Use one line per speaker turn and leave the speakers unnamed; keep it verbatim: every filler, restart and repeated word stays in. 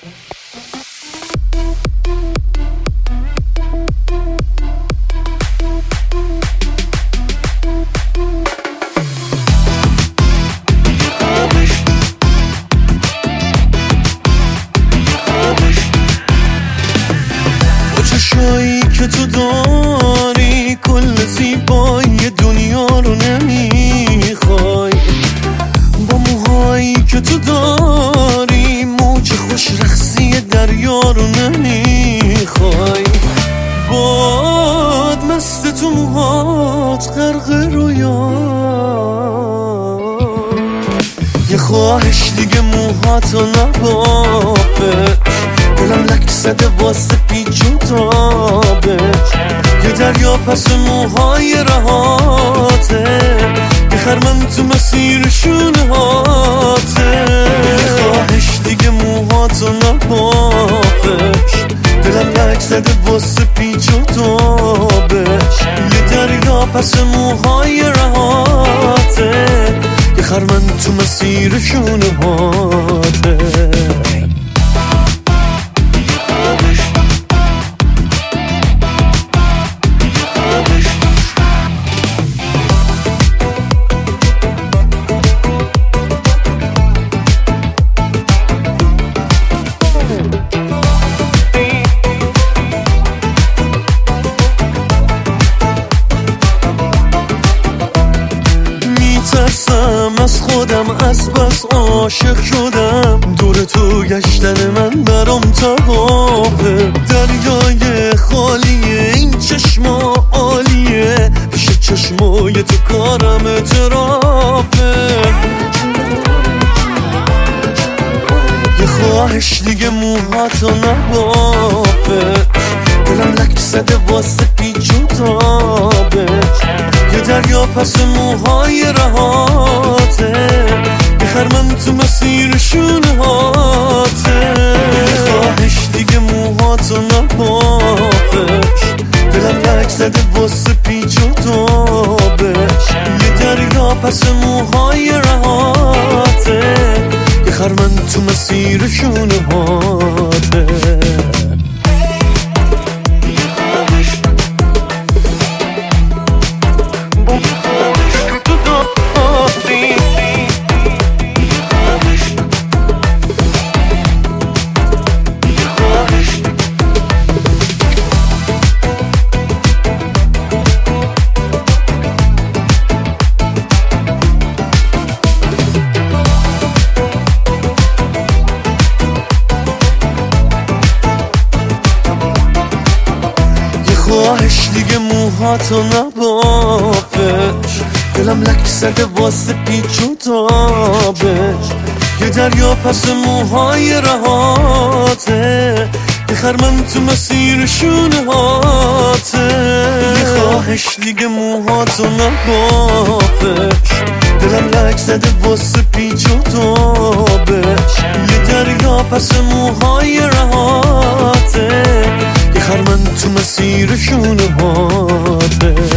چشایی که تو داری کل زیبایی دنیا رو نمیخوای، با موهایی که تو داری موج خوش رقصی دریا رو نمیخوای، باد مست تو موهات غرق رویا، یه خواهش دیگه موهاتو نبافش، دلم لک زده واسه پیچ و تابش، یه دریا پس موهای رهاته، یه خرمن تو مسیر شونه هاته، یه خواهش دیگه موهاتو نبافش، دلم لک زده واسه پیچ و تابش، یه دریا پس موهای رهاته، یه خرمن تو مسیر شونه هاته. ترسم از خودم، از بس عاشق شدم، دور تو گشتن من برام طوافه، دریای خالیه این چشما عالیه، پیش چشمای تو کارم اعترافه، یه خواهش دیگه موهاتو نبافش، دلم لک زده واسه پیچ و تابش، یه دریا پس موهای رهاته، یه خرمن تو مسیر شونه هاته، یه خواهش دیگه موهاتو نبافش، دلم لک زده واسه پیچ و تابش، یه دریا پس موهای رهاته، یه خرمن تو مسیر شونه هاته. خواهش دیگه موهاتو نبافش، دلم لک زده واسه پیچ و تابش، یه دریا پس موهای رهاته، یه خرمن تو مسیر شونه هاته، یه خواهش دیگه موهاتو نبافش، دلم لک زده واسه پیچ و تابش، یه دریا پس موهای رهاته، یه خرمن تو مسیر شونه هاته.